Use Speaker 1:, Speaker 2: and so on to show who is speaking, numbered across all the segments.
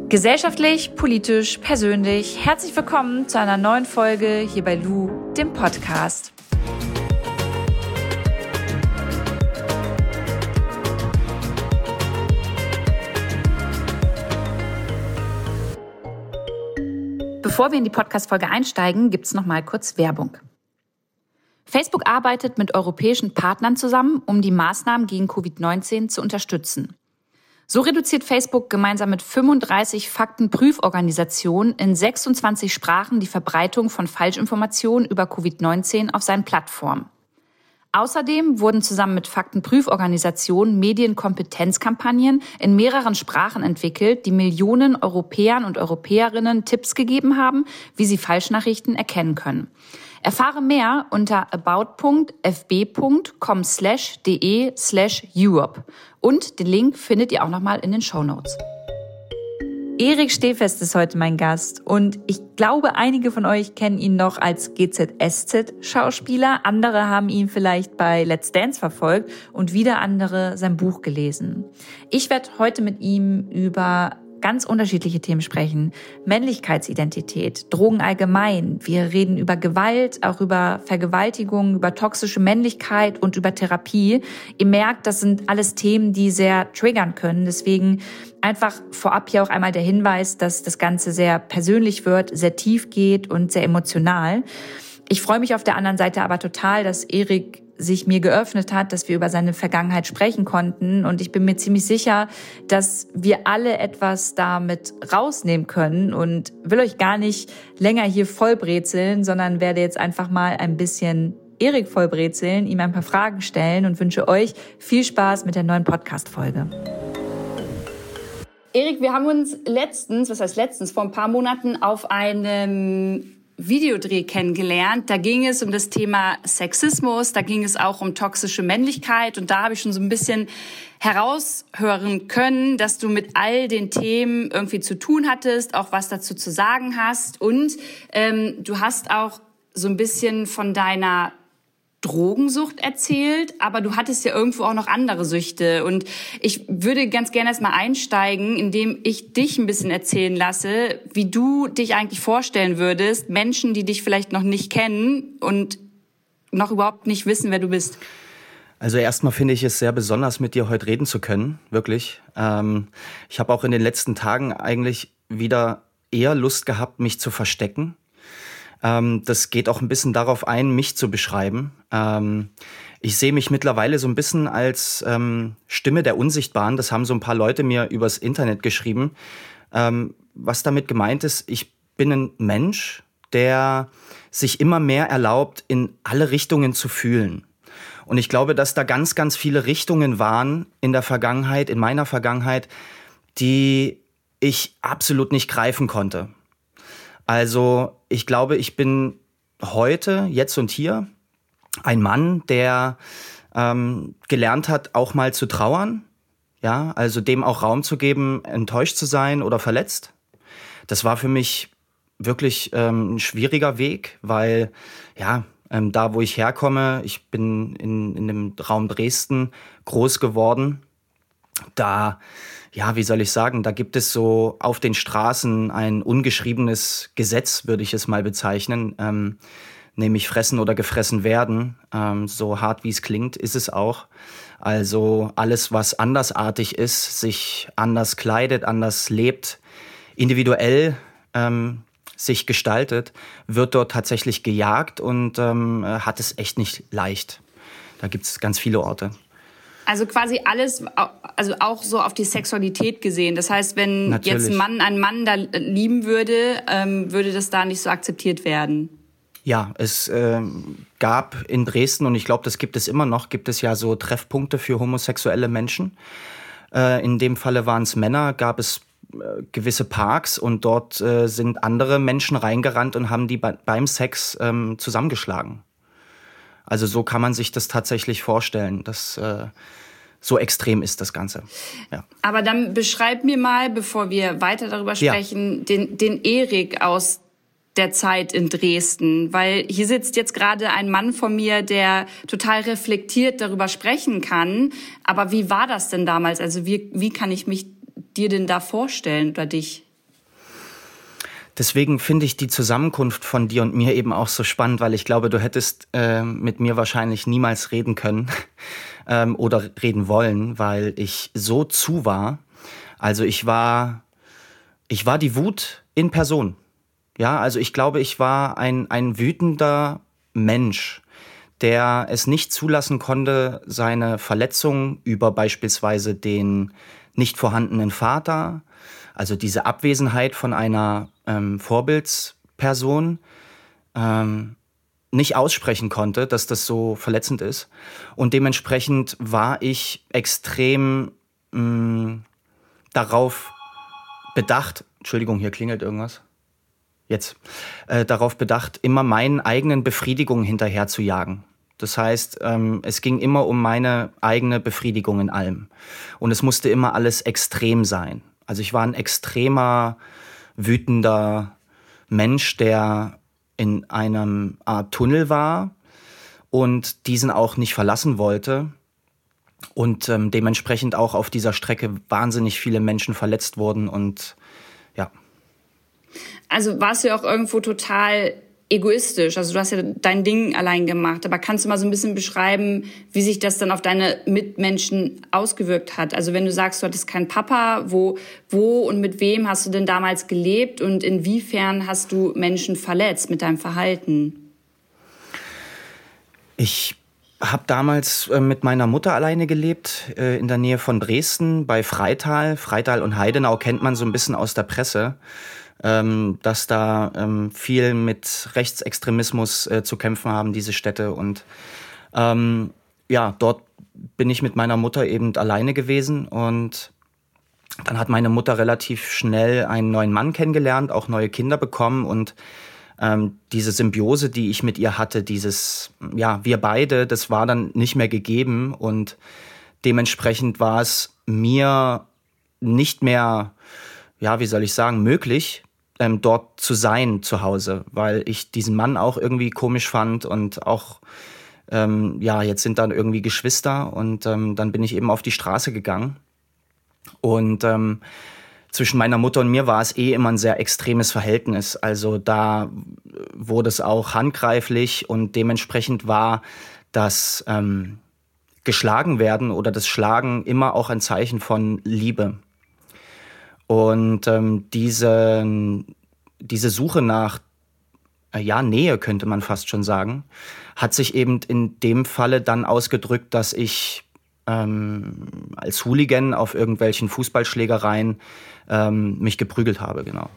Speaker 1: Gesellschaftlich, politisch, persönlich, herzlich willkommen zu einer neuen Folge hier bei Lu, dem Podcast. Bevor wir in die Podcast-Folge einsteigen, gibt's noch mal kurz Werbung. Facebook arbeitet mit europäischen Partnern zusammen, um die Maßnahmen gegen Covid-19 zu unterstützen. So reduziert Facebook gemeinsam mit 35 Faktenprüforganisationen in 26 Sprachen die Verbreitung von Falschinformationen über Covid-19 auf seinen Plattformen. Außerdem wurden zusammen mit Faktenprüforganisationen Medienkompetenzkampagnen in mehreren Sprachen entwickelt, die Millionen Europäern und Europäerinnen Tipps gegeben haben, wie sie Falschnachrichten erkennen können. Erfahre mehr unter about.fb.com/de/Europe. Und den Link findet ihr auch nochmal in den Shownotes. Erik Stehfest ist heute mein Gast und ich glaube, einige von euch kennen ihn noch als GZSZ-Schauspieler. Andere haben ihn vielleicht bei Let's Dance verfolgt und wieder andere sein Buch gelesen. Ich werde heute mit ihm über ganz unterschiedliche Themen sprechen. Männlichkeitsidentität, Drogen allgemein. Wir reden über Gewalt, auch über Vergewaltigung, über toxische Männlichkeit und über Therapie. Ihr merkt, das sind alles Themen, die sehr triggern können. Deswegen einfach vorab hier auch einmal der Hinweis, dass das Ganze sehr persönlich wird, sehr tief geht und sehr emotional. Ich freue mich auf der anderen Seite aber total, dass Erik sich mir geöffnet hat, dass wir über seine Vergangenheit sprechen konnten. Und ich bin mir ziemlich sicher, dass wir alle etwas damit rausnehmen können und will euch gar nicht länger hier vollbrezeln, sondern werde jetzt einfach mal ein bisschen Erik vollbrezeln, ihm ein paar Fragen stellen und wünsche euch viel Spaß mit der neuen Podcast-Folge. Erik, wir haben uns vor ein paar Monaten auf einem Videodreh kennengelernt. Da ging es um das Thema Sexismus, da ging es auch um toxische Männlichkeit und da habe ich schon so ein bisschen heraushören können, dass du mit all den Themen irgendwie zu tun hattest, auch was dazu zu sagen hast und du hast auch so ein bisschen von deiner Drogensucht erzählt, aber du hattest ja irgendwo auch noch andere Süchte und ich würde ganz gerne erstmal einsteigen, indem ich dich ein bisschen erzählen lasse, wie du dich eigentlich vorstellen würdest, Menschen, die dich vielleicht noch nicht kennen und noch überhaupt nicht wissen, wer du bist.
Speaker 2: Also erstmal finde ich es sehr besonders, mit dir heute reden zu können, wirklich. Ich habe auch in den letzten Tagen eigentlich wieder eher Lust gehabt, mich zu verstecken. Das geht auch ein bisschen darauf ein, mich zu beschreiben. Ich sehe mich mittlerweile so ein bisschen als Stimme der Unsichtbaren. Das haben so ein paar Leute mir übers Internet geschrieben. Was damit gemeint ist, ich bin ein Mensch, der sich immer mehr erlaubt, in alle Richtungen zu fühlen. Und ich glaube, dass da ganz, ganz viele Richtungen waren in der Vergangenheit, in meiner Vergangenheit, die ich absolut nicht greifen konnte. Also ich glaube, ich bin heute, jetzt und hier, ein Mann, der gelernt hat, auch mal zu trauern, ja, also dem auch Raum zu geben, enttäuscht zu sein oder verletzt. Das war für mich wirklich ein schwieriger Weg, weil ja, da wo ich herkomme, ich bin in dem Raum Dresden groß geworden, da, ja, wie soll ich sagen, da gibt es so auf den Straßen ein ungeschriebenes Gesetz, würde ich es mal bezeichnen, nämlich fressen oder gefressen werden. So hart wie es klingt, ist es auch. Also alles, was andersartig ist, sich anders kleidet, anders lebt, individuell sich gestaltet, wird dort tatsächlich gejagt und hat es echt nicht leicht. Da gibt es ganz viele Orte.
Speaker 1: Also quasi alles, also auch so auf die Sexualität gesehen. Das heißt, wenn
Speaker 2: Natürlich.
Speaker 1: Jetzt ein Mann einen Mann da lieben würde, würde das da nicht so akzeptiert werden?
Speaker 2: Ja, es gab in Dresden, und ich glaube, das gibt es immer noch, gibt es ja so Treffpunkte für homosexuelle Menschen. In dem Falle waren es Männer, gab es gewisse Parks und dort sind andere Menschen reingerannt und haben die beim Sex zusammengeschlagen. Also so kann man sich das tatsächlich vorstellen. So extrem ist das Ganze. Ja.
Speaker 1: Aber dann beschreib mir mal, bevor wir weiter darüber sprechen, den Erik aus der Zeit in Dresden. Weil hier sitzt jetzt gerade ein Mann vor mir, der total reflektiert darüber sprechen kann. Aber wie war das denn damals? Also wie kann ich mich dir denn da vorstellen oder dich?
Speaker 2: Deswegen finde ich die Zusammenkunft von dir und mir eben auch so spannend, weil ich glaube, du hättest mit mir wahrscheinlich niemals reden können oder reden wollen, weil ich so zu war. Also ich war die Wut in Person. Ja, also ich glaube, ich war ein wütender Mensch, der es nicht zulassen konnte, seine Verletzung über beispielsweise den nicht vorhandenen Vater, also diese Abwesenheit von einer Vorbildsperson, nicht aussprechen konnte, dass das so verletzend ist. Und dementsprechend war ich extrem darauf bedacht, Entschuldigung, hier klingelt irgendwas. Jetzt, darauf bedacht, immer meinen eigenen Befriedigungen hinterher zu jagen. Das heißt, es ging immer um meine eigene Befriedigung in allem. Und es musste immer alles extrem sein. Also ich war ein extremer, wütender Mensch, der in einem Art Tunnel war und diesen auch nicht verlassen wollte. Und dementsprechend auch auf dieser Strecke wahnsinnig viele Menschen verletzt wurden und ja.
Speaker 3: Also warst du ja auch irgendwo total egoistisch. Also du hast ja dein Ding allein gemacht. Aber kannst du mal so ein bisschen beschreiben, wie sich das dann auf deine Mitmenschen ausgewirkt hat? Also wenn du sagst, du hattest keinen Papa, wo und mit wem hast du denn damals gelebt? Und inwiefern hast du Menschen verletzt mit deinem Verhalten?
Speaker 2: Ich habe damals mit meiner Mutter alleine gelebt, in der Nähe von Dresden, bei Freital. Freital und Heidenau kennt man so ein bisschen aus der Presse. Dass da viel mit Rechtsextremismus zu kämpfen haben, diese Städte. Und dort bin ich mit meiner Mutter eben alleine gewesen. Und dann hat meine Mutter relativ schnell einen neuen Mann kennengelernt, auch neue Kinder bekommen. Und diese Symbiose, die ich mit ihr hatte, wir beide, das war dann nicht mehr gegeben. Und dementsprechend war es mir nicht mehr, möglich, dort zu sein zu Hause, weil ich diesen Mann auch irgendwie komisch fand und auch, jetzt sind dann irgendwie Geschwister und dann bin ich eben auf die Straße gegangen. Und zwischen meiner Mutter und mir war es immer ein sehr extremes Verhältnis. Also da wurde es auch handgreiflich und dementsprechend war das geschlagen werden oder das Schlagen immer auch ein Zeichen von Liebe. Und diese Suche nach Nähe, könnte man fast schon sagen, hat sich eben in dem Falle dann ausgedrückt, dass ich als Hooligan auf irgendwelchen Fußballschlägereien mich geprügelt habe, genau.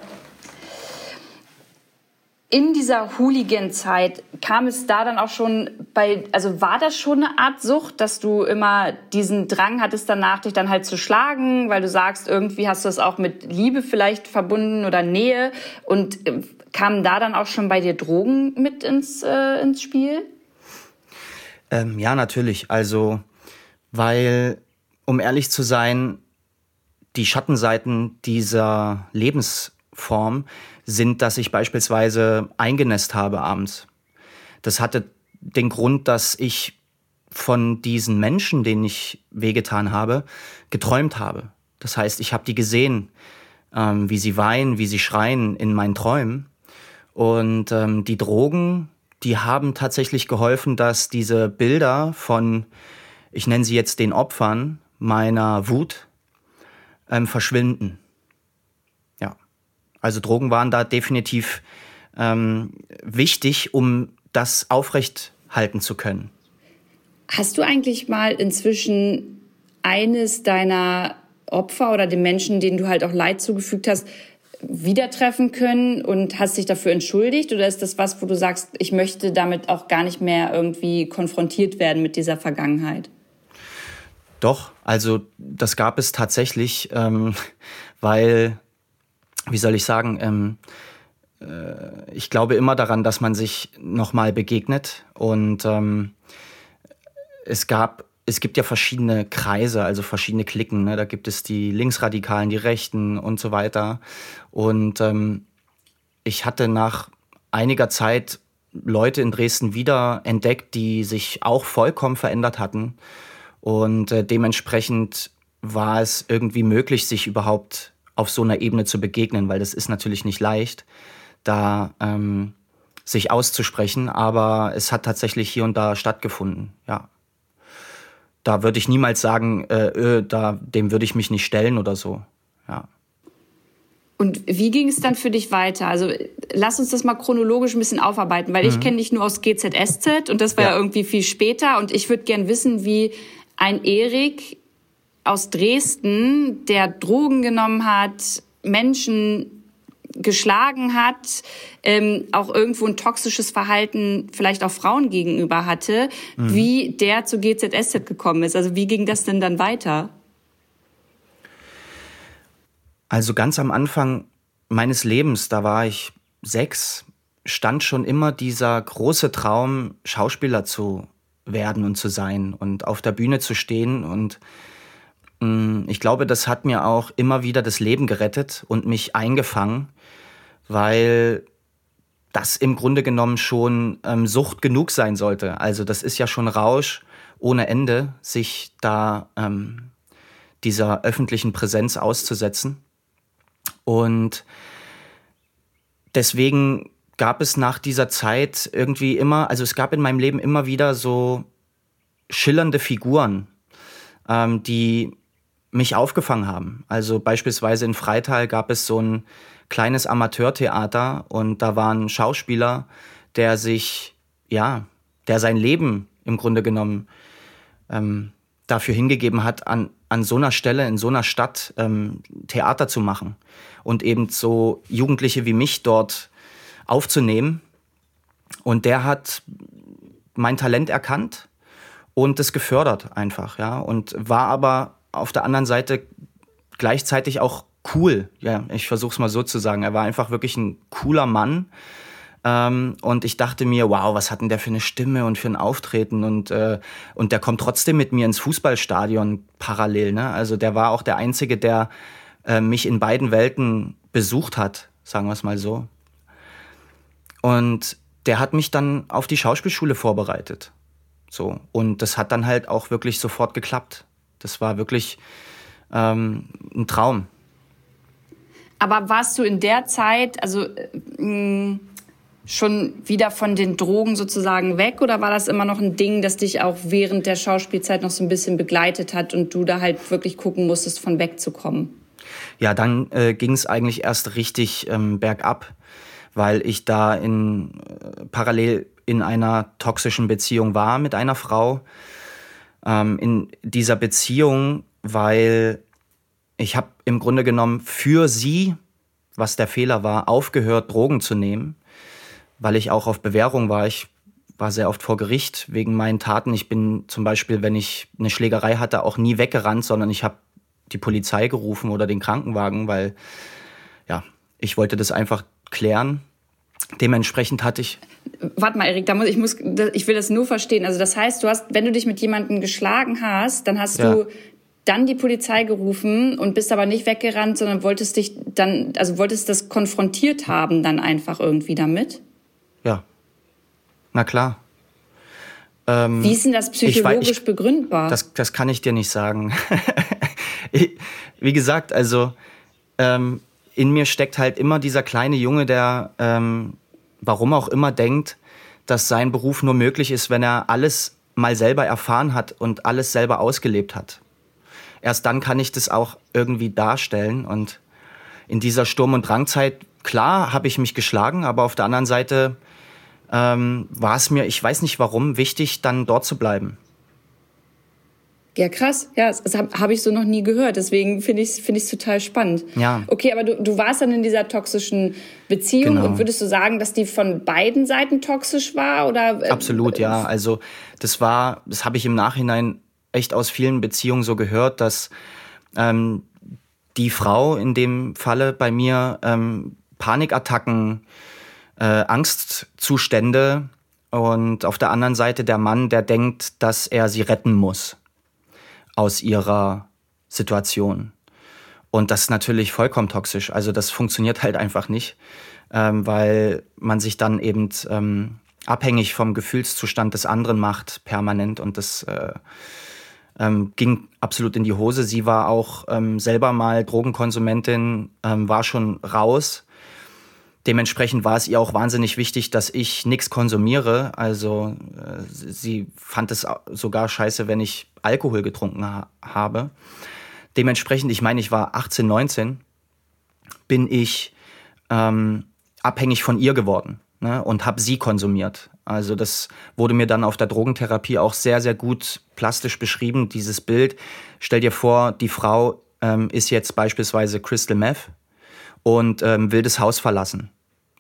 Speaker 3: In dieser Hooligan-Zeit kam es da dann auch schon war das schon eine Art Sucht, dass du immer diesen Drang hattest danach, dich dann halt zu schlagen, weil du sagst, irgendwie hast du das auch mit Liebe vielleicht verbunden oder Nähe und kamen da dann auch schon bei dir Drogen mit ins Spiel?
Speaker 2: Ja, natürlich. Also, weil, um ehrlich zu sein, die Schattenseiten dieser Lebensform sind, dass ich beispielsweise eingenässt habe abends. Das hatte den Grund, dass ich von diesen Menschen, denen ich wehgetan habe, geträumt habe. Das heißt, ich habe die gesehen, wie sie weinen, wie sie schreien in meinen Träumen. Und die Drogen, die haben tatsächlich geholfen, dass diese Bilder von, ich nenne sie jetzt den Opfern meiner Wut, verschwinden. Also Drogen waren da definitiv wichtig, um das aufrechthalten zu können.
Speaker 3: Hast du eigentlich mal inzwischen eines deiner Opfer oder den Menschen, denen du halt auch Leid zugefügt hast, wieder treffen können und hast dich dafür entschuldigt? Oder ist das was, wo du sagst, ich möchte damit auch gar nicht mehr irgendwie konfrontiert werden mit dieser Vergangenheit?
Speaker 2: Doch, also das gab es tatsächlich, weil... Wie soll ich sagen, ich glaube immer daran, dass man sich nochmal begegnet. Und es gibt ja verschiedene Kreise, also verschiedene Cliquen. Ne? Da gibt es die Linksradikalen, die Rechten und so weiter. Und ich hatte nach einiger Zeit Leute in Dresden wieder entdeckt, die sich auch vollkommen verändert hatten. Und dementsprechend war es irgendwie möglich, sich überhaupt auf so einer Ebene zu begegnen, weil das ist natürlich nicht leicht, da sich auszusprechen, aber es hat tatsächlich hier und da stattgefunden, ja. Da würde ich niemals sagen, dem würde ich mich nicht stellen oder so, ja.
Speaker 3: Und wie ging es dann für dich weiter? Also lass uns das mal chronologisch ein bisschen aufarbeiten, weil ich kenne dich nur aus GZSZ und das war ja irgendwie viel später. Und ich würde gern wissen, wie ein Erik aus Dresden, der Drogen genommen hat, Menschen geschlagen hat, auch irgendwo ein toxisches Verhalten vielleicht auch Frauen gegenüber hatte, wie der zu GZSZ gekommen ist. Also wie ging das denn dann weiter?
Speaker 2: Also ganz am Anfang meines Lebens, da war ich 6, stand schon immer dieser große Traum, Schauspieler zu werden und zu sein und auf der Bühne zu stehen. Und ich glaube, das hat mir auch immer wieder das Leben gerettet und mich eingefangen, weil das im Grunde genommen schon Sucht genug sein sollte. Also das ist ja schon Rausch ohne Ende, sich da dieser öffentlichen Präsenz auszusetzen. Und deswegen gab es nach dieser Zeit irgendwie immer, also es gab in meinem Leben immer wieder so schillernde Figuren, die mich aufgefangen haben. Also beispielsweise in Freital gab es so ein kleines Amateurtheater und da war ein Schauspieler, der sein Leben im Grunde genommen dafür hingegeben hat, an so einer Stelle, in so einer Stadt Theater zu machen und eben so Jugendliche wie mich dort aufzunehmen. Und der hat mein Talent erkannt und es gefördert einfach, ja. Und war aber auf der anderen Seite gleichzeitig auch cool. Ja, ich versuche es mal so zu sagen. Er war einfach wirklich ein cooler Mann. Und ich dachte mir, wow, was hat denn der für eine Stimme und für ein Auftreten? Und der kommt trotzdem mit mir ins Fußballstadion parallel. Ne? Also der war auch der Einzige, der mich in beiden Welten besucht hat, sagen wir es mal so. Und der hat mich dann auf die Schauspielschule vorbereitet. So. Und das hat dann halt auch wirklich sofort geklappt. Das war wirklich ein Traum.
Speaker 3: Aber warst du in der Zeit, also schon wieder von den Drogen sozusagen weg, oder war das immer noch ein Ding, das dich auch während der Schauspielzeit noch so ein bisschen begleitet hat und du da halt wirklich gucken musstest, von wegzukommen?
Speaker 2: Ja, dann ging es eigentlich erst richtig bergab, weil ich da parallel in einer toxischen Beziehung war mit einer Frau. In dieser Beziehung, weil ich habe im Grunde genommen für sie, was der Fehler war, aufgehört, Drogen zu nehmen, weil ich auch auf Bewährung war. Ich war sehr oft vor Gericht wegen meinen Taten. Ich bin zum Beispiel, wenn ich eine Schlägerei hatte, auch nie weggerannt, sondern ich habe die Polizei gerufen oder den Krankenwagen, weil ja, ich wollte das einfach klären. Dementsprechend hatte ich...
Speaker 3: Warte mal, Erik, ich will das nur verstehen. Also das heißt, wenn du dich mit jemandem geschlagen hast, dann hast du dann die Polizei gerufen und bist aber nicht weggerannt, sondern wolltest das konfrontiert haben dann einfach irgendwie damit?
Speaker 2: Ja, na klar.
Speaker 3: Wie ist denn das psychologisch begründbar?
Speaker 2: Das kann ich dir nicht sagen. Wie gesagt, also in mir steckt halt immer dieser kleine Junge, der warum auch immer denkt, dass sein Beruf nur möglich ist, wenn er alles mal selber erfahren hat und alles selber ausgelebt hat. Erst dann kann ich das auch irgendwie darstellen. Und in dieser Sturm- und Drangzeit, klar, habe ich mich geschlagen, aber auf der anderen Seite war es mir, ich weiß nicht warum, wichtig, dann dort zu bleiben.
Speaker 3: Ja, krass. Ja, das habe ich so noch nie gehört. Deswegen finde ich es total spannend.
Speaker 2: Ja.
Speaker 3: Okay, aber du warst dann in dieser toxischen Beziehung.
Speaker 2: Genau.
Speaker 3: Und würdest du sagen, dass die von beiden Seiten toxisch war? Oder,
Speaker 2: Absolut, ja. Also das habe ich im Nachhinein echt aus vielen Beziehungen so gehört, dass die Frau in dem Falle bei mir Panikattacken, Angstzustände und auf der anderen Seite der Mann, der denkt, dass er sie retten muss aus ihrer Situation. Und das ist natürlich vollkommen toxisch. Also das funktioniert halt einfach nicht, weil man sich dann eben abhängig vom Gefühlszustand des anderen macht, permanent. Und das ging absolut in die Hose. Sie war auch selber mal Drogenkonsumentin, war schon raus. Dementsprechend war es ihr auch wahnsinnig wichtig, dass ich nichts konsumiere. Also sie fand es sogar scheiße, wenn ich Alkohol getrunken habe. Dementsprechend, ich meine, ich war 18, 19, bin ich abhängig von ihr geworden, ne, und habe sie konsumiert. Also das wurde mir dann auf der Drogentherapie auch sehr, sehr gut plastisch beschrieben, dieses Bild. Stell dir vor, die Frau ist jetzt beispielsweise Crystal Meth und will das Haus verlassen.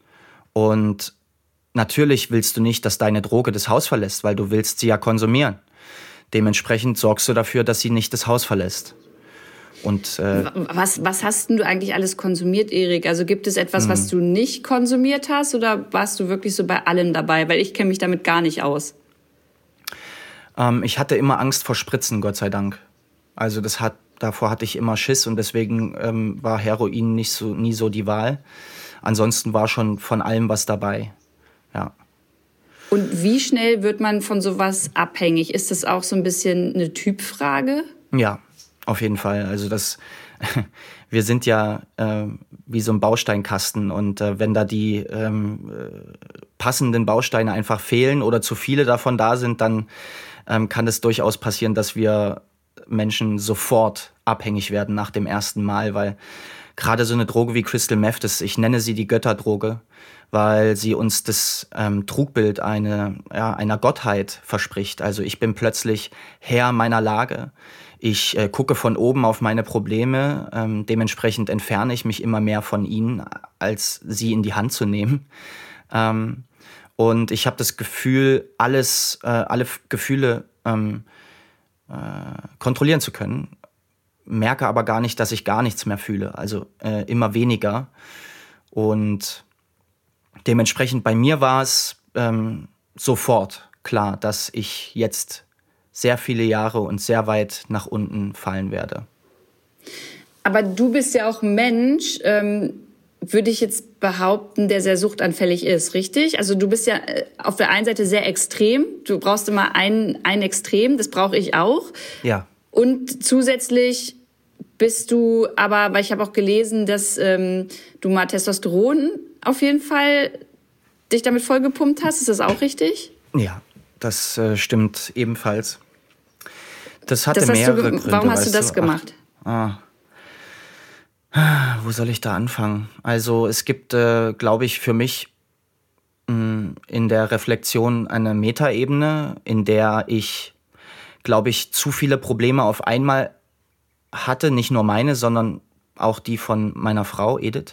Speaker 2: Und natürlich willst du nicht, dass deine Droge das Haus verlässt, weil du willst sie ja konsumieren. Dementsprechend sorgst du dafür, dass sie nicht das Haus verlässt. Und
Speaker 3: was hast denn du eigentlich alles konsumiert, Erik? Also gibt es etwas, was du nicht konsumiert hast, oder warst du wirklich so bei allem dabei? Weil ich kenne mich damit gar nicht aus.
Speaker 2: Ich hatte immer Angst vor Spritzen, Gott sei Dank. Also davor hatte ich immer Schiss und deswegen war Heroin nie so die Wahl. Ansonsten war schon von allem was dabei, ja.
Speaker 3: Und wie schnell wird man von sowas abhängig? Ist das auch so ein bisschen eine Typfrage?
Speaker 2: Ja, auf jeden Fall. Also wir sind ja wie so ein Bausteinkasten und wenn da die passenden Bausteine einfach fehlen oder zu viele davon da sind, dann kann es durchaus passieren, dass wir Menschen sofort abhängig werden nach dem ersten Mal, weil gerade so eine Droge wie Crystal Meth, ich nenne sie die Götterdroge, weil sie uns das Trugbild einer Gottheit verspricht. Also ich bin plötzlich Herr meiner Lage. Ich gucke von oben auf meine Probleme. Dementsprechend entferne ich mich immer mehr von ihnen, als sie in die Hand zu nehmen. Und ich habe das Gefühl, alle Gefühle kontrollieren zu können. Merke aber gar nicht, dass ich gar nichts mehr fühle. Also immer weniger. Und dementsprechend bei mir war es sofort klar, dass ich jetzt sehr viele Jahre und sehr weit nach unten fallen werde.
Speaker 3: Aber du bist ja auch ein Mensch, würde ich jetzt behaupten, der sehr suchtanfällig ist, richtig? Also du bist ja auf der einen Seite sehr extrem. Du brauchst immer ein Extrem, das brauche ich auch.
Speaker 2: Ja.
Speaker 3: Und zusätzlich bist du aber, weil ich habe auch gelesen, dass du mal Testosteron auf jeden Fall dich damit vollgepumpt hast. Ist das auch richtig?
Speaker 2: Ja, das stimmt ebenfalls. Das hatte mehrere Gründe.
Speaker 3: Warum hast du das gemacht?
Speaker 2: Wo soll ich da anfangen? Also es gibt, glaube ich, für mich in der Reflexion eine Metaebene, in der ich, glaube ich, zu viele Probleme auf einmal hatte. Nicht nur meine, sondern auch die von meiner Frau, Edith.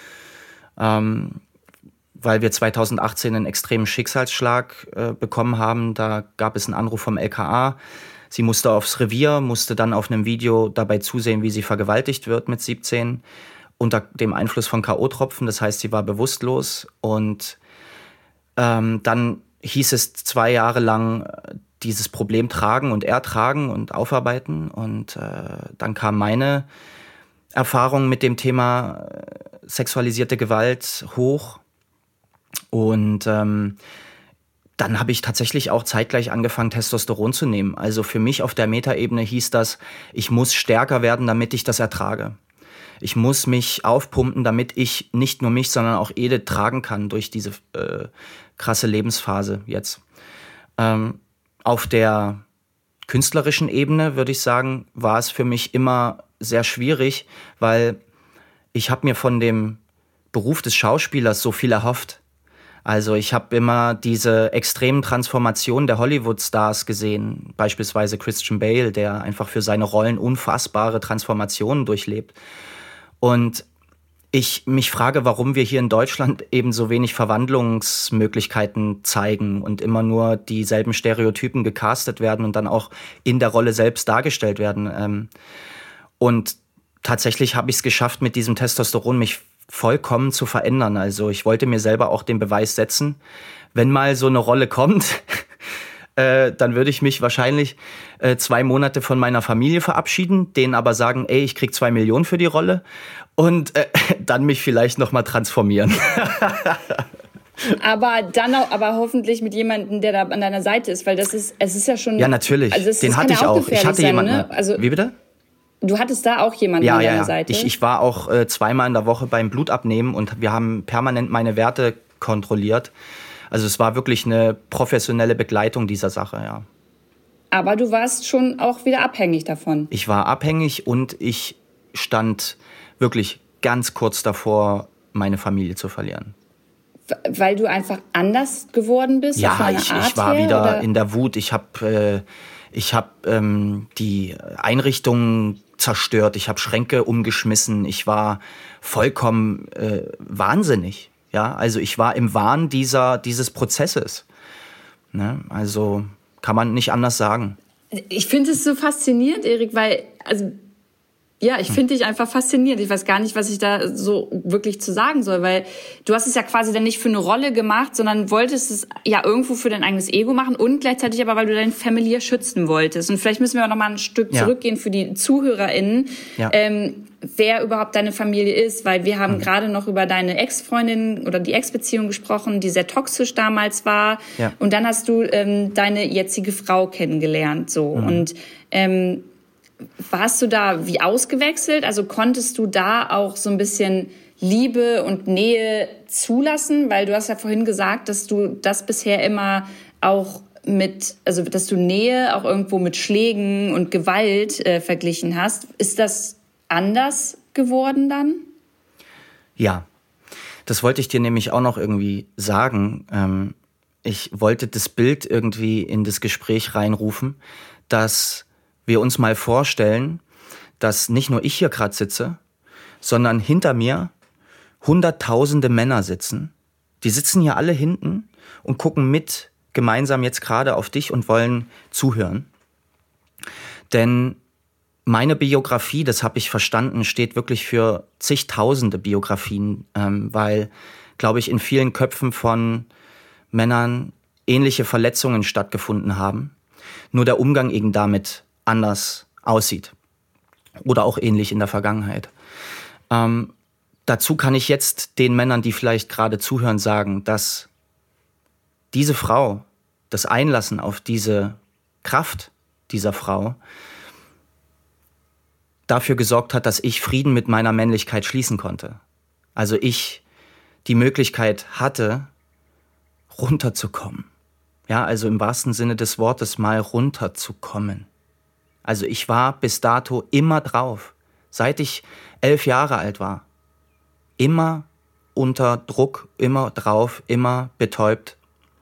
Speaker 2: Weil wir 2018 einen extremen Schicksalsschlag bekommen haben. Da gab es einen Anruf vom LKA. Sie musste aufs Revier, musste dann auf einem Video dabei zusehen, wie sie vergewaltigt wird mit 17, unter dem Einfluss von K.O.-Tropfen. Das heißt, sie war bewusstlos. Und dann hieß es 2 Jahre lang dieses Problem tragen und ertragen und aufarbeiten. Und dann kam meine Erfahrung mit dem Thema sexualisierte Gewalt hoch. Und dann habe ich tatsächlich auch zeitgleich angefangen, Testosteron zu nehmen. Also für mich auf der Metaebene hieß das, ich muss stärker werden, damit ich das ertrage. Ich muss mich aufpumpen, damit ich nicht nur mich, sondern auch Edith tragen kann durch diese krasse Lebensphase jetzt. Auf der künstlerischen Ebene, würde ich sagen, war es für mich immer sehr schwierig, weil ich habe mir von dem Beruf des Schauspielers so viel erhofft. Also ich habe immer diese extremen Transformationen der Hollywood-Stars gesehen, beispielsweise Christian Bale, der einfach für seine Rollen unfassbare Transformationen durchlebt. Und ich mich frage, warum wir hier in Deutschland eben so wenig Verwandlungsmöglichkeiten zeigen und immer nur dieselben Stereotypen gecastet werden und dann auch in der Rolle selbst dargestellt werden. Und tatsächlich habe ich es geschafft, mit diesem Testosteron mich vollkommen zu verändern. Also ich wollte mir selber auch den Beweis setzen, wenn mal so eine Rolle kommt, dann würde ich mich wahrscheinlich 2 Monate von meiner Familie verabschieden, denen aber sagen, ey, ich krieg 2 Millionen für die Rolle und dann mich vielleicht noch mal transformieren.
Speaker 3: Aber dann auch, aber hoffentlich mit jemandem, der da an deiner Seite ist, weil es ist ja schon...
Speaker 2: Ja, natürlich.
Speaker 3: Also
Speaker 2: den hatte ich auch. Ich hatte jemanden.
Speaker 3: Ne? Also,
Speaker 2: wie bitte?
Speaker 3: Du hattest da auch jemanden an deiner Seite?
Speaker 2: Ich war auch 2-mal in der Woche beim Blutabnehmen und wir haben permanent meine Werte kontrolliert. Also es war wirklich eine professionelle Begleitung dieser Sache, ja.
Speaker 3: Aber du warst schon auch wieder abhängig davon.
Speaker 2: Ich war abhängig und ich stand wirklich ganz kurz davor, meine Familie zu verlieren.
Speaker 3: Weil du einfach anders geworden bist?
Speaker 2: Ja, ich war
Speaker 3: her,
Speaker 2: wieder
Speaker 3: oder?
Speaker 2: in der Wut. Ich habe die Einrichtungen zerstört. Ich habe Schränke umgeschmissen. Ich war vollkommen wahnsinnig. Ja, also ich war im Wahn dieses Prozesses. Ne? Also kann man nicht anders sagen.
Speaker 3: Ich finde es so faszinierend, Erik, weil, also, ja, ich finde dich einfach faszinierend. Ich weiß gar nicht, was ich da so wirklich zu sagen soll, weil du hast es ja quasi dann nicht für eine Rolle gemacht, sondern wolltest es ja irgendwo für dein eigenes Ego machen und gleichzeitig aber, weil du deine Familie schützen wolltest. Und vielleicht müssen wir auch noch mal ein Stück zurückgehen für die ZuhörerInnen, wer überhaupt deine Familie ist, weil wir haben gerade noch über deine Ex-Freundin oder die Ex-Beziehung gesprochen, die sehr toxisch damals war. Ja. Und dann hast du deine jetzige Frau kennengelernt, so. Und warst du da wie ausgewechselt? Also konntest du da auch so ein bisschen Liebe und Nähe zulassen? Weil du hast ja vorhin gesagt, dass du das bisher immer auch also dass du Nähe auch irgendwo mit Schlägen und Gewalt verglichen hast. Ist das anders geworden dann?
Speaker 2: Ja, das wollte ich dir nämlich auch noch irgendwie sagen. Ich wollte das Bild irgendwie in das Gespräch reinrufen, dass wir uns mal vorstellen, dass nicht nur ich hier gerade sitze, sondern hinter mir hunderttausende Männer sitzen. Die sitzen hier alle hinten und gucken mit gemeinsam jetzt gerade auf dich und wollen zuhören. Denn meine Biografie, das habe ich verstanden, steht wirklich für zigtausende Biografien, weil, glaube ich, in vielen Köpfen von Männern ähnliche Verletzungen stattgefunden haben. Nur der Umgang eben damit anders aussieht oder auch ähnlich in der Vergangenheit. Dazu kann ich jetzt den Männern, die vielleicht gerade zuhören, sagen, dass diese Frau, das Einlassen auf diese Kraft dieser Frau dafür gesorgt hat, dass ich Frieden mit meiner Männlichkeit schließen konnte. Also ich die Möglichkeit hatte, runterzukommen. Ja, also im wahrsten Sinne des Wortes mal runterzukommen. Also ich war bis dato immer drauf, seit ich 11 Jahre alt war. Immer unter Druck, immer drauf, immer betäubt.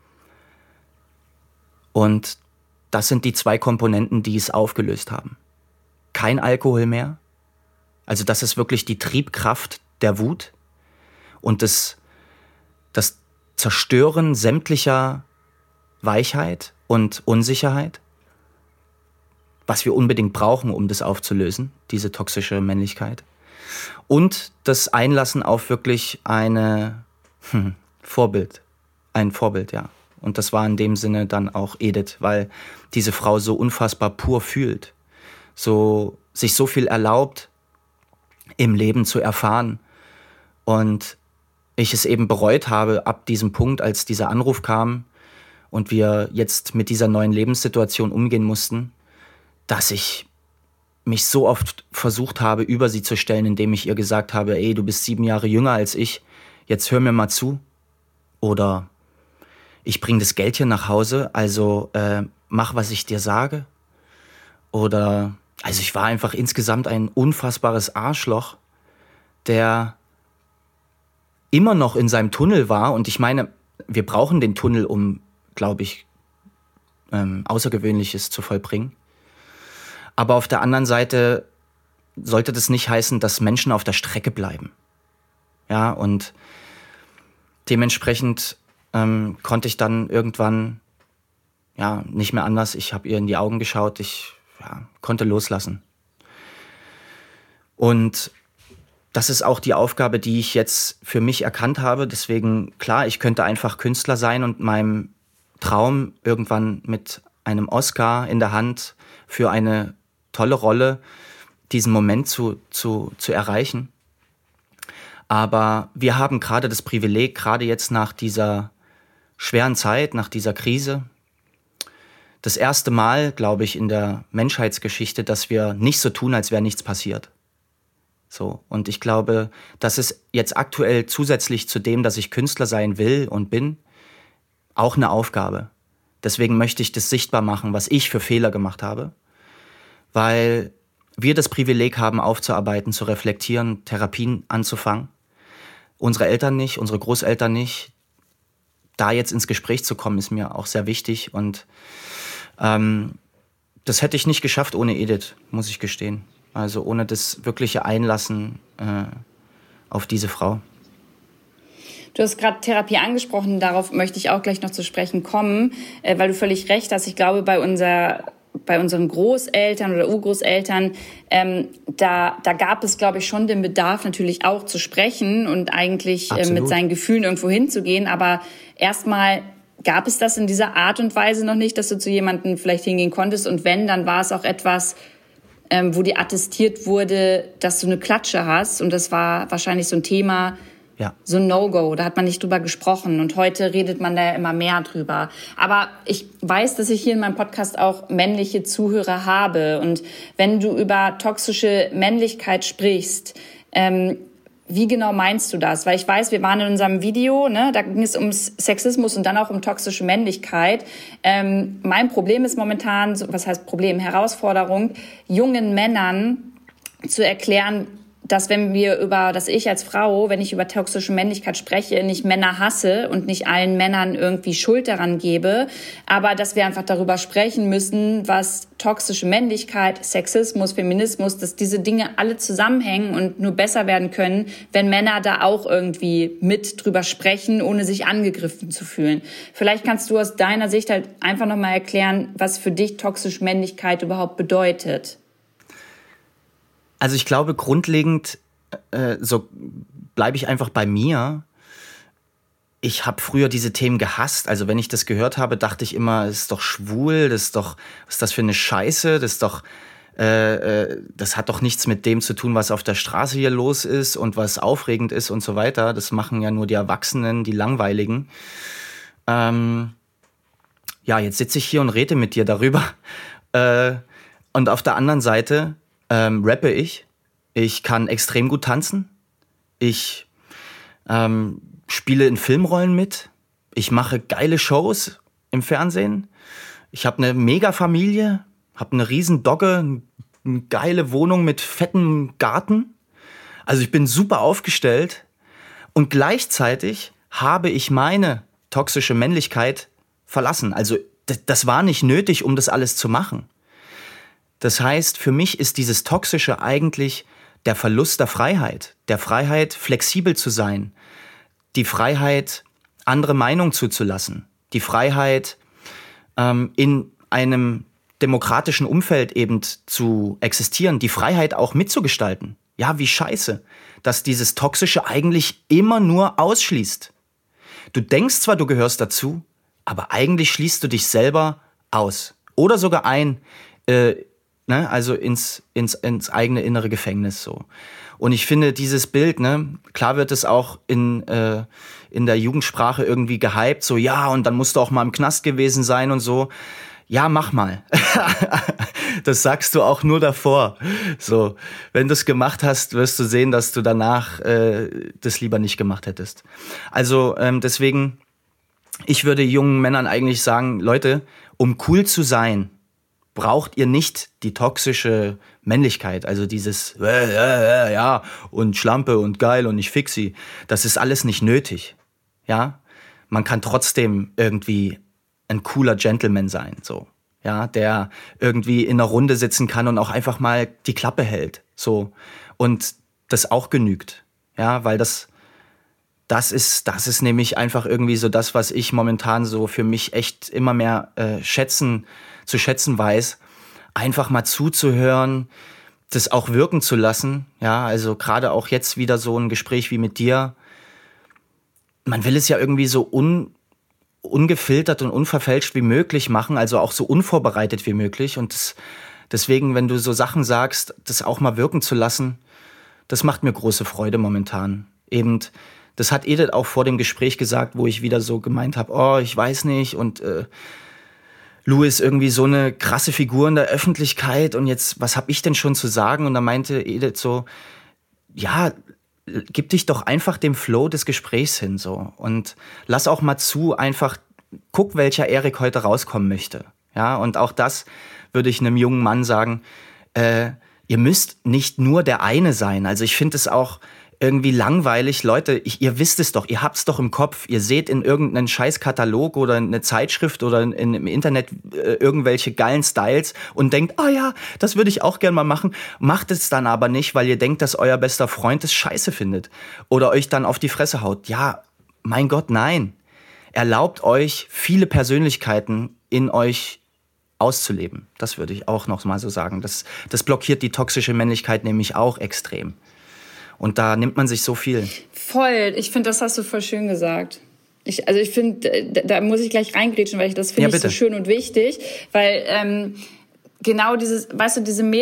Speaker 2: Und das sind die 2 Komponenten, die es aufgelöst haben. Kein Alkohol mehr. Also das ist wirklich die Triebkraft der Wut und das Zerstören sämtlicher Weichheit und Unsicherheit, was wir unbedingt brauchen, um das aufzulösen, diese toxische Männlichkeit. Und das Einlassen auf wirklich ein Vorbild, ja. Und das war in dem Sinne dann auch Edith, weil diese Frau so unfassbar pur fühlt, sich so viel erlaubt, im Leben zu erfahren. Und ich es eben bereut habe, ab diesem Punkt, als dieser Anruf kam und wir jetzt mit dieser neuen Lebenssituation umgehen mussten, dass ich mich so oft versucht habe, über sie zu stellen, indem ich ihr gesagt habe, ey, du bist 7 Jahre jünger als ich, jetzt hör mir mal zu. Oder ich bring das Geld hier nach Hause, also mach, was ich dir sage. Oder, also ich war einfach insgesamt ein unfassbares Arschloch, der immer noch in seinem Tunnel war. Und ich meine, wir brauchen den Tunnel, um, glaube ich, Außergewöhnliches zu vollbringen. Aber auf der anderen Seite sollte das nicht heißen, dass Menschen auf der Strecke bleiben. Ja, und dementsprechend konnte ich dann irgendwann nicht mehr anders. Ich habe ihr in die Augen geschaut, ich konnte loslassen. Und das ist auch die Aufgabe, die ich jetzt für mich erkannt habe. Deswegen, klar, ich könnte einfach Künstler sein und meinem Traum irgendwann mit einem Oscar in der Hand für eine tolle Rolle diesen Moment zu erreichen. Aber wir haben gerade das Privileg, gerade jetzt nach dieser schweren Zeit, nach dieser Krise, das erste Mal, glaube ich, in der Menschheitsgeschichte, dass wir nicht so tun, als wäre nichts passiert. So. Und ich glaube, das ist jetzt aktuell zusätzlich zu dem, dass ich Künstler sein will und bin, auch eine Aufgabe. Deswegen möchte ich das sichtbar machen, was ich für Fehler gemacht habe, weil wir das Privileg haben, aufzuarbeiten, zu reflektieren, Therapien anzufangen. Unsere Eltern nicht, unsere Großeltern nicht. Da jetzt ins Gespräch zu kommen, ist mir auch sehr wichtig. Und das hätte ich nicht geschafft ohne Edith, muss ich gestehen. Also ohne das wirkliche Einlassen auf diese Frau.
Speaker 3: Du hast gerade Therapie angesprochen, darauf möchte ich auch gleich noch zu sprechen kommen, weil du völlig recht hast. Ich glaube, bei unseren Großeltern oder Urgroßeltern, da gab es, glaube ich, schon den Bedarf natürlich auch zu sprechen und eigentlich mit seinen Gefühlen irgendwo hinzugehen. Aber erstmal gab es das in dieser Art und Weise noch nicht, dass du zu jemandem vielleicht hingehen konntest. Und wenn, dann war es auch etwas, wo dir attestiert wurde, dass du eine Klatsche hast. Und das war wahrscheinlich so ein Thema, so ein No-Go. Da hat man nicht drüber gesprochen. Und heute redet man da ja immer mehr drüber. Aber ich weiß, dass ich hier in meinem Podcast auch männliche Zuhörer habe. Und wenn du über toxische Männlichkeit sprichst, wie genau meinst du das? Weil ich weiß, wir waren in unserem Video, ne, da ging es um Sexismus und dann auch um toxische Männlichkeit. Mein Problem ist momentan, was heißt Problem, Herausforderung, jungen Männern zu erklären, dass dass ich als Frau, wenn ich über toxische Männlichkeit spreche, nicht Männer hasse und nicht allen Männern irgendwie Schuld daran gebe, aber dass wir einfach darüber sprechen müssen, was toxische Männlichkeit, Sexismus, Feminismus, dass diese Dinge alle zusammenhängen und nur besser werden können, wenn Männer da auch irgendwie mit drüber sprechen, ohne sich angegriffen zu fühlen. Vielleicht kannst du aus deiner Sicht halt einfach nochmal erklären, was für dich toxische Männlichkeit überhaupt bedeutet.
Speaker 2: Also ich glaube, grundlegend, so bleibe ich einfach bei mir. Ich habe früher diese Themen gehasst. Also wenn ich das gehört habe, dachte ich immer, das ist doch schwul, was ist das für eine Scheiße? Das hat doch nichts mit dem zu tun, was auf der Straße hier los ist und was aufregend ist und so weiter. Das machen ja nur die Erwachsenen, die Langweiligen. Jetzt sitze ich hier und rede mit dir darüber. Und auf der anderen Seite rappe ich. Ich kann extrem gut tanzen. Ich spiele in Filmrollen mit. Ich mache geile Shows im Fernsehen. Ich habe eine mega Familie, habe eine riesen Dogge, eine geile Wohnung mit fettem Garten. Also ich bin super aufgestellt. Und gleichzeitig habe ich meine toxische Männlichkeit verlassen. Also das war nicht nötig, um das alles zu machen. Das heißt, für mich ist dieses Toxische eigentlich der Verlust der Freiheit, flexibel zu sein, die Freiheit, andere Meinungen zuzulassen, die Freiheit, in einem demokratischen Umfeld eben zu existieren, die Freiheit auch mitzugestalten. Ja, wie scheiße, dass dieses Toxische eigentlich immer nur ausschließt. Du denkst zwar, du gehörst dazu, aber eigentlich schließt du dich selber aus oder sogar ein, also ins eigene innere Gefängnis so. Und ich finde dieses Bild, klar wird es auch in der Jugendsprache irgendwie gehypt, so ja, und dann musst du auch mal im Knast gewesen sein und so. Ja, mach mal. Das sagst du auch nur davor. So, wenn du es gemacht hast, wirst du sehen, dass du danach das lieber nicht gemacht hättest. Also deswegen, ich würde jungen Männern eigentlich sagen, Leute, um cool zu sein, braucht ihr nicht die toxische Männlichkeit, also dieses ja und Schlampe und geil und ich fix sie. Das ist alles nicht nötig. Ja, man kann trotzdem irgendwie ein cooler Gentleman sein, so. Ja, der irgendwie in einer Runde sitzen kann und auch einfach mal die Klappe hält, so. Und das auch genügt. Ja, weil das ist nämlich einfach irgendwie so das, was ich momentan so für mich echt immer mehr zu schätzen weiß, einfach mal zuzuhören, das auch wirken zu lassen. Ja, also gerade auch jetzt wieder so ein Gespräch wie mit dir. Man will es ja irgendwie so ungefiltert und unverfälscht wie möglich machen, also auch so unvorbereitet wie möglich. Und deswegen, wenn du so Sachen sagst, das auch mal wirken zu lassen, das macht mir große Freude momentan. Eben, das hat Edith auch vor dem Gespräch gesagt, wo ich wieder so gemeint habe, oh, ich weiß nicht und Lou ist irgendwie so eine krasse Figur in der Öffentlichkeit und jetzt, was habe ich denn schon zu sagen? Und da meinte Edith so, ja, gib dich doch einfach dem Flow des Gesprächs hin so und lass auch mal zu, einfach guck, welcher Erik heute rauskommen möchte. Ja, und auch das würde ich einem jungen Mann sagen, ihr müsst nicht nur der eine sein. Also ich finde es auch irgendwie langweilig. Leute, ihr wisst es doch, ihr habt's doch im Kopf. Ihr seht in irgendeinen Scheiß-Katalog oder eine Zeitschrift oder im Internet irgendwelche geilen Styles und denkt, oh ja, das würde ich auch gern mal machen. Macht es dann aber nicht, weil ihr denkt, dass euer bester Freund es scheiße findet oder euch dann auf die Fresse haut. Ja, mein Gott, nein. Erlaubt euch, viele Persönlichkeiten in euch auszuleben. Das würde ich auch noch mal so sagen. Das blockiert die toxische Männlichkeit nämlich auch extrem. Und da nimmt man sich so viel.
Speaker 3: Voll. Ich finde, das hast du voll schön gesagt. Ich finde, da muss ich gleich reingrätschen, weil das finde ich so schön und wichtig. Weil genau dieses, weißt du,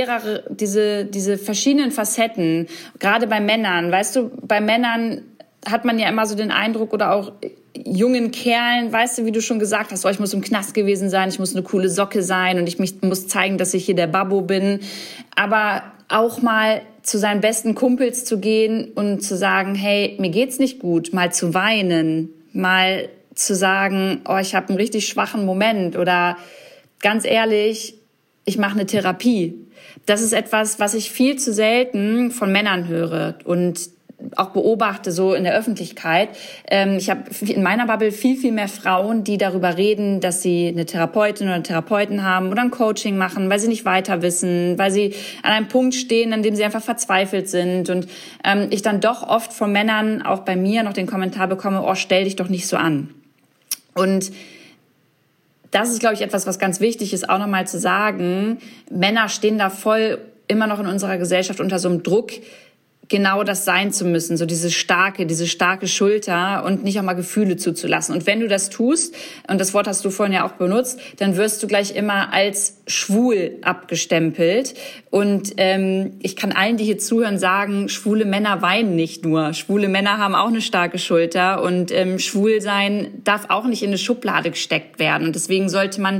Speaker 3: diese verschiedenen Facetten, gerade bei Männern, weißt du, bei Männern hat man ja immer so den Eindruck oder auch jungen Kerlen, weißt du, wie du schon gesagt hast, oh, ich muss im Knast gewesen sein, ich muss eine coole Socke sein und ich muss zeigen, dass ich hier der Babbo bin. Aber auch mal zu seinen besten Kumpels zu gehen und zu sagen, hey, mir geht's nicht gut, mal zu weinen, mal zu sagen, oh, ich habe einen richtig schwachen Moment oder ganz ehrlich, ich mache eine Therapie. Das ist etwas, was ich viel zu selten von Männern höre und auch beobachte so in der Öffentlichkeit. Ich habe in meiner Bubble viel, viel mehr Frauen, die darüber reden, dass sie eine Therapeutin oder einen Therapeuten haben oder ein Coaching machen, weil sie nicht weiter wissen, weil sie an einem Punkt stehen, an dem sie einfach verzweifelt sind. Und ich dann doch oft von Männern, auch bei mir, noch den Kommentar bekomme, oh, stell dich doch nicht so an. Und das ist, glaube ich, etwas, was ganz wichtig ist, auch nochmal zu sagen. Männer stehen da voll immer noch in unserer Gesellschaft unter so einem Druck, genau das sein zu müssen, so diese starke Schulter und nicht auch mal Gefühle zuzulassen. Und wenn du das tust, und das Wort hast du vorhin ja auch benutzt, dann wirst du gleich immer als schwul abgestempelt. Und ich kann allen, die hier zuhören, sagen, schwule Männer weinen nicht nur. Schwule Männer haben auch eine starke Schulter und schwul sein darf auch nicht in eine Schublade gesteckt werden. Und deswegen sollte man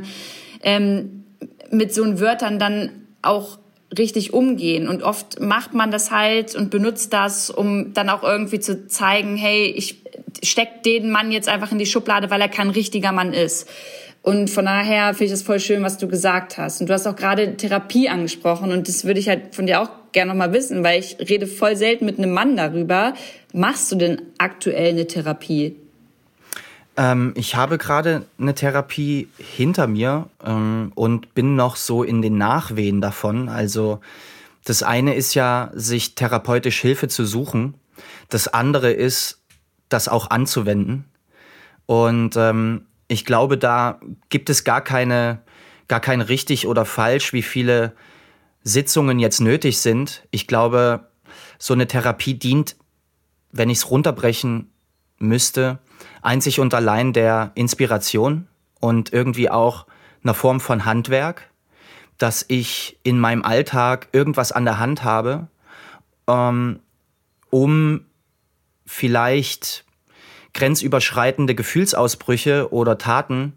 Speaker 3: mit so Wörtern dann auch richtig umgehen. Und oft macht man das halt und benutzt das, um dann auch irgendwie zu zeigen, hey, ich steck den Mann jetzt einfach in die Schublade, weil er kein richtiger Mann ist. Und von daher finde ich das voll schön, was du gesagt hast. Und du hast auch gerade Therapie angesprochen und das würde ich halt von dir auch gerne noch mal wissen, weil ich rede voll selten mit einem Mann darüber. Machst du denn aktuell eine Therapie?
Speaker 2: Ich habe gerade eine Therapie hinter mir und bin noch so in den Nachwehen davon. Also das eine ist ja, sich therapeutisch Hilfe zu suchen. Das andere ist, das auch anzuwenden. Und ich glaube, da gibt es gar kein richtig oder falsch, wie viele Sitzungen jetzt nötig sind. Ich glaube, so eine Therapie dient, wenn ich es runterbrechen müsste, einzig und allein der Inspiration und irgendwie auch einer Form von Handwerk, dass ich in meinem Alltag irgendwas an der Hand habe, um vielleicht grenzüberschreitende Gefühlsausbrüche oder Taten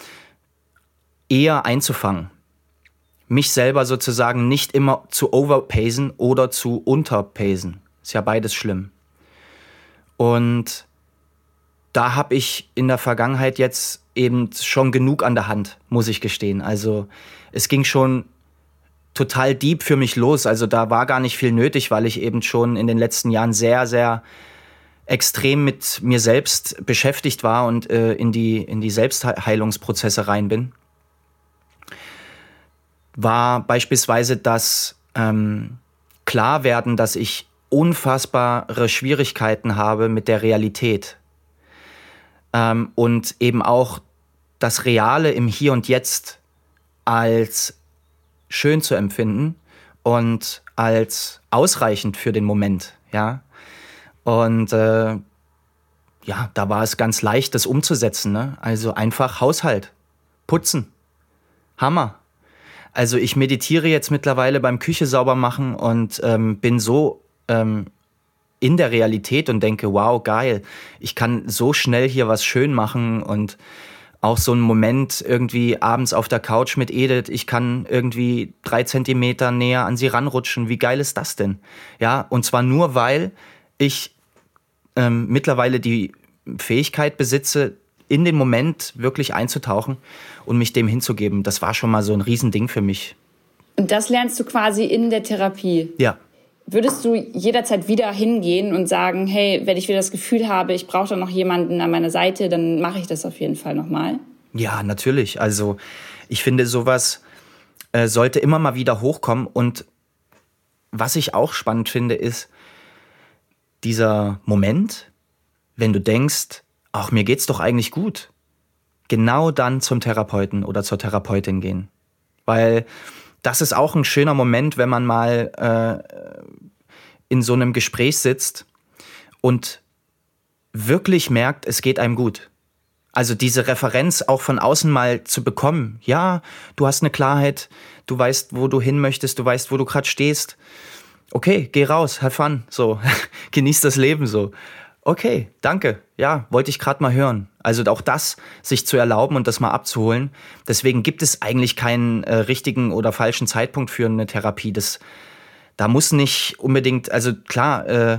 Speaker 2: eher einzufangen. Mich selber sozusagen nicht immer zu overpacen oder zu unterpacen. Ist ja beides schlimm. Und da habe ich in der Vergangenheit jetzt eben schon genug an der Hand, muss ich gestehen. Also es ging schon total deep für mich los. Also da war gar nicht viel nötig, weil ich eben schon in den letzten Jahren sehr, sehr extrem mit mir selbst beschäftigt war und in die Selbstheilungsprozesse rein bin. War beispielsweise das Klarwerden, dass ich unfassbare Schwierigkeiten habe mit der Realität. Und eben auch das Reale im Hier und Jetzt als schön zu empfinden und als ausreichend für den Moment, ja. Und da war es ganz leicht, das umzusetzen, ne? Also einfach Haushalt, putzen, Hammer. Also ich meditiere jetzt mittlerweile beim Küche sauber machen und bin so in der Realität und denke, wow, geil, ich kann so schnell hier was schön machen und auch so ein Moment irgendwie abends auf der Couch mit Edith, ich kann irgendwie 3 Zentimeter näher an sie ranrutschen. Wie geil ist das denn? Ja, und zwar nur, weil ich mittlerweile die Fähigkeit besitze, in den Moment wirklich einzutauchen und mich dem hinzugeben. Das war schon mal so ein Riesending für mich.
Speaker 3: Und das lernst du quasi in der Therapie?
Speaker 2: Ja.
Speaker 3: Würdest du jederzeit wieder hingehen und sagen, hey, wenn ich wieder das Gefühl habe, ich brauche da noch jemanden an meiner Seite, dann mache ich das auf jeden Fall nochmal?
Speaker 2: Ja, natürlich. Also ich finde, sowas sollte immer mal wieder hochkommen. Und was ich auch spannend finde, ist dieser Moment, wenn du denkst, ach, mir geht's doch eigentlich gut. Genau dann zum Therapeuten oder zur Therapeutin gehen. Weil das ist auch ein schöner Moment, wenn man mal in so einem Gespräch sitzt und wirklich merkt, es geht einem gut. Also diese Referenz auch von außen mal zu bekommen. Ja, du hast eine Klarheit, du weißt, wo du hin möchtest, du weißt, wo du gerade stehst. Okay, geh raus, have fun, so, genieß das Leben so. Okay, danke, ja, wollte ich gerade mal hören. Also auch das, sich zu erlauben und das mal abzuholen. Deswegen gibt es eigentlich keinen richtigen oder falschen Zeitpunkt für eine Therapie. Da muss nicht unbedingt, also klar,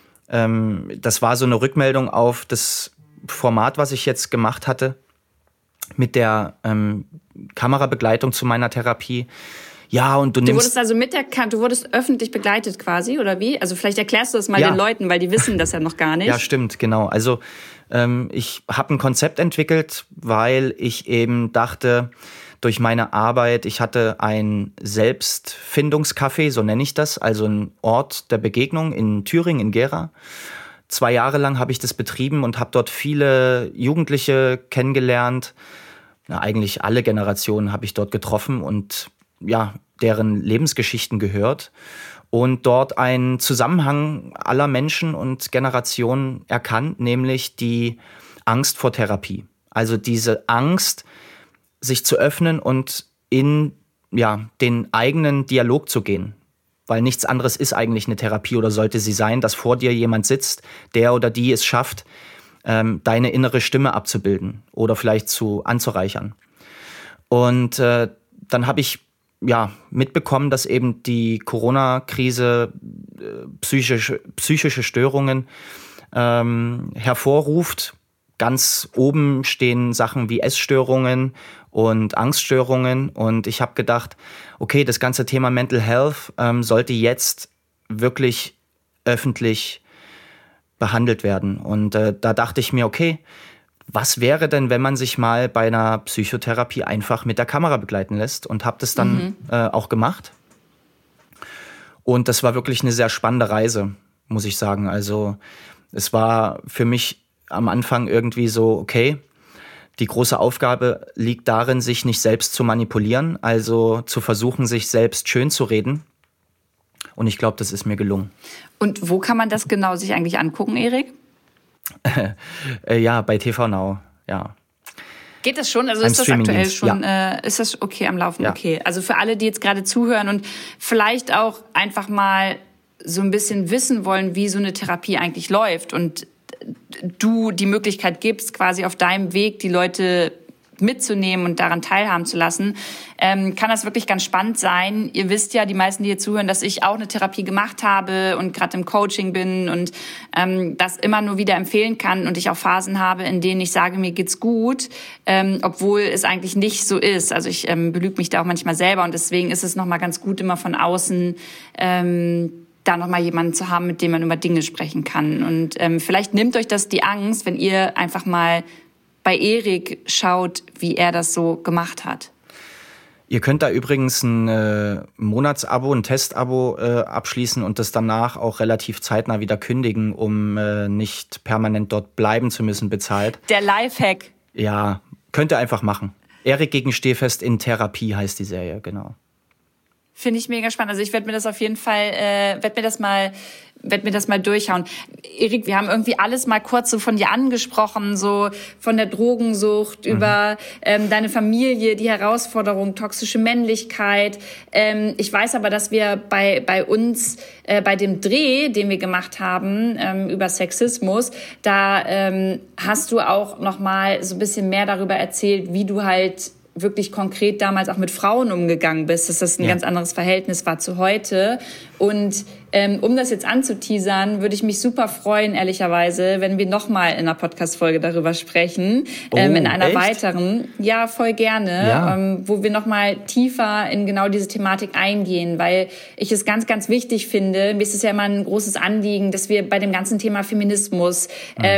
Speaker 2: das war so eine Rückmeldung auf das Format, was ich jetzt gemacht hatte, mit der Kamerabegleitung zu meiner Therapie. Ja, und du
Speaker 3: wurdest also du wurdest öffentlich begleitet quasi, oder wie? Also vielleicht erklärst du das mal den Leuten, weil die wissen das ja noch gar nicht.
Speaker 2: Ja, stimmt, genau. Also ich habe ein Konzept entwickelt, weil ich eben dachte, durch meine Arbeit, ich hatte ein Selbstfindungscafé, so nenne ich das, also ein Ort der Begegnung in Thüringen, in Gera. 2 Jahre lang habe ich das betrieben und habe dort viele Jugendliche kennengelernt. Ja, eigentlich alle Generationen habe ich dort getroffen und ja, deren Lebensgeschichten gehört und dort einen Zusammenhang aller Menschen und Generationen erkannt, nämlich die Angst vor Therapie. Also diese Angst, sich zu öffnen und in den eigenen Dialog zu gehen. Weil nichts anderes ist eigentlich eine Therapie oder sollte sie sein, dass vor dir jemand sitzt, der oder die es schafft, deine innere Stimme abzubilden oder vielleicht anzureichern. Und dann habe ich mitbekommen, dass eben die Corona-Krise psychische Störungen hervorruft. Ganz oben stehen Sachen wie Essstörungen und Angststörungen. Und ich habe gedacht, okay, das ganze Thema Mental Health sollte jetzt wirklich öffentlich behandelt werden. Und da dachte ich mir, okay, was wäre denn, wenn man sich mal bei einer Psychotherapie einfach mit der Kamera begleiten lässt? Und habe das dann auch gemacht. Und das war wirklich eine sehr spannende Reise, muss ich sagen. Also es war für mich am Anfang irgendwie so, okay, die große Aufgabe liegt darin, sich nicht selbst zu manipulieren, also zu versuchen, sich selbst schön zu reden. Und ich glaube, das ist mir gelungen.
Speaker 3: Und wo kann man das genau sich eigentlich angucken, Erik?
Speaker 2: Ja, bei TV Now, ja.
Speaker 3: Geht das schon? Also ist das aktuell schon, ist das okay am Laufen? Ja. Okay. Also für alle, die jetzt gerade zuhören und vielleicht auch einfach mal so ein bisschen wissen wollen, wie so eine Therapie eigentlich läuft und du die Möglichkeit gibst, quasi auf deinem Weg die Leute mitzunehmen und daran teilhaben zu lassen, kann das wirklich ganz spannend sein. Ihr wisst ja, die meisten, die hier zuhören, dass ich auch eine Therapie gemacht habe und gerade im Coaching bin und das immer nur wieder empfehlen kann und ich auch Phasen habe, in denen ich sage, mir geht's gut, obwohl es eigentlich nicht so ist. Also ich belüge mich da auch manchmal selber und deswegen ist es nochmal ganz gut, immer von außen da nochmal jemanden zu haben, mit dem man über Dinge sprechen kann. Und vielleicht nimmt euch das die Angst, wenn ihr einfach mal bei Erik schaut, wie er das so gemacht hat.
Speaker 2: Ihr könnt da übrigens ein Monatsabo, ein Testabo abschließen und das danach auch relativ zeitnah wieder kündigen, um nicht permanent dort bleiben zu müssen, bezahlt.
Speaker 3: Der Lifehack.
Speaker 2: Ja, könnt ihr einfach machen. Erik gegen Stehfest in Therapie heißt die Serie, genau.
Speaker 3: Finde ich mega spannend. Also ich werde mir das auf jeden Fall, werde mir das mal durchhauen. Erik, wir haben irgendwie alles mal kurz so von dir angesprochen, so von der Drogensucht über deine Familie, die Herausforderung, toxische Männlichkeit. Ich weiß aber, dass wir bei uns, bei dem Dreh, den wir gemacht haben über Sexismus, da hast du auch noch mal so ein bisschen mehr darüber erzählt, wie du halt wirklich konkret damals auch mit Frauen umgegangen bist, dass das ein ganz anderes Verhältnis war zu heute. Und um das jetzt anzuteasern, würde ich mich super freuen, ehrlicherweise, wenn wir nochmal in einer Podcast-Folge darüber sprechen. In einer
Speaker 2: echt?
Speaker 3: Weiteren. Ja, voll gerne. Wo wir nochmal tiefer in genau diese Thematik eingehen, weil ich es ganz, ganz wichtig finde. Mir ist es ja immer ein großes Anliegen, dass wir bei dem ganzen Thema Feminismus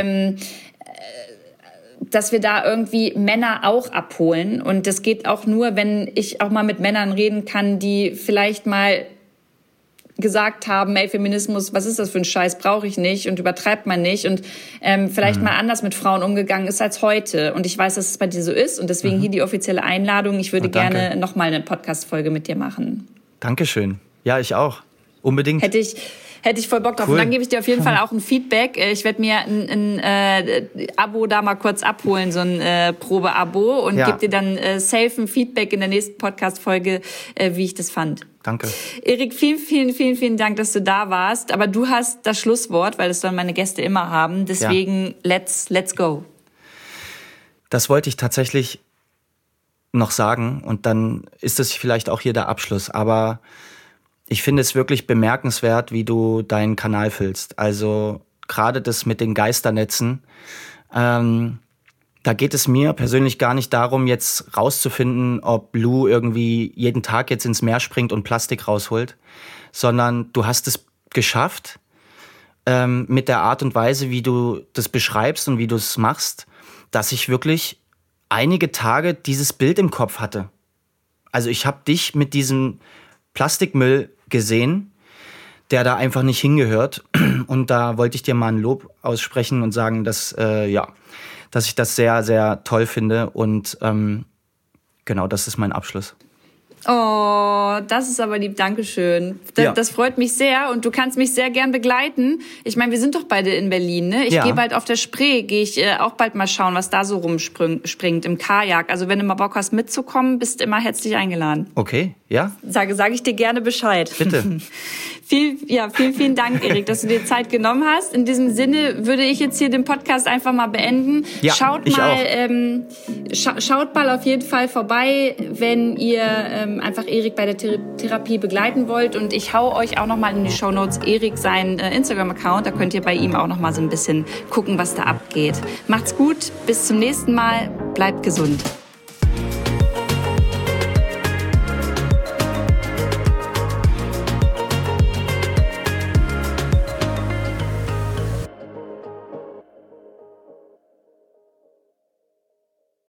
Speaker 3: dass wir da irgendwie Männer auch abholen. Und das geht auch nur, wenn ich auch mal mit Männern reden kann, die vielleicht mal gesagt haben, ey, Feminismus, was ist das für ein Scheiß, brauche ich nicht und übertreibt man nicht und vielleicht mal anders mit Frauen umgegangen ist als heute. Und ich weiß, dass es bei dir so ist und deswegen hier die offizielle Einladung. Ich würde gerne nochmal eine Podcast-Folge mit dir machen.
Speaker 2: Dankeschön. Ja, ich auch. Unbedingt.
Speaker 3: Hätte ich voll Bock drauf. Cool. Und dann gebe ich dir auf jeden Fall auch ein Feedback. Ich werde mir ein Abo da mal kurz abholen, so ein Probe-Abo und gebe dir dann safe ein Feedback in der nächsten Podcast-Folge, wie ich das fand.
Speaker 2: Danke.
Speaker 3: Erik, vielen Dank, dass du da warst. Aber du hast das Schlusswort, weil das sollen meine Gäste immer haben. Deswegen let's go.
Speaker 2: Das wollte ich tatsächlich noch sagen und dann ist es vielleicht auch hier der Abschluss. Aber ich finde es wirklich bemerkenswert, wie du deinen Kanal füllst. Also gerade das mit den Geisternetzen, da geht es mir persönlich gar nicht darum, jetzt rauszufinden, ob Lou irgendwie jeden Tag jetzt ins Meer springt und Plastik rausholt, sondern du hast es geschafft, mit der Art und Weise, wie du das beschreibst und wie du es machst, dass ich wirklich einige Tage dieses Bild im Kopf hatte. Also ich habe dich mit diesem Plastikmüll gesehen, der da einfach nicht hingehört. Und da wollte ich dir mal ein Lob aussprechen und sagen, dass ich das sehr, sehr toll finde. Und genau, das ist mein Abschluss.
Speaker 3: Oh, das ist aber lieb, Dankeschön. Das freut mich sehr und du kannst mich sehr gern begleiten. Ich meine, wir sind doch beide in Berlin, ne? Ich gehe bald auf der Spree, gehe ich auch bald mal schauen, was da so rumspringt im Kajak. Also wenn du mal Bock hast mitzukommen, bist immer herzlich eingeladen.
Speaker 2: Okay, ja.
Speaker 3: Sage ich dir gerne Bescheid.
Speaker 2: Bitte.
Speaker 3: Vielen Dank, Erik, dass du dir Zeit genommen hast. In diesem Sinne würde ich jetzt hier den Podcast einfach mal beenden.
Speaker 2: Ja,
Speaker 3: schaut mal auf jeden Fall vorbei, wenn ihr einfach Erik bei der Therapie begleiten wollt. Und ich hau euch auch noch mal in die Shownotes Erik seinen Instagram-Account. Da könnt ihr bei ihm auch noch mal so ein bisschen gucken, was da abgeht. Macht's gut, bis zum nächsten Mal. Bleibt gesund.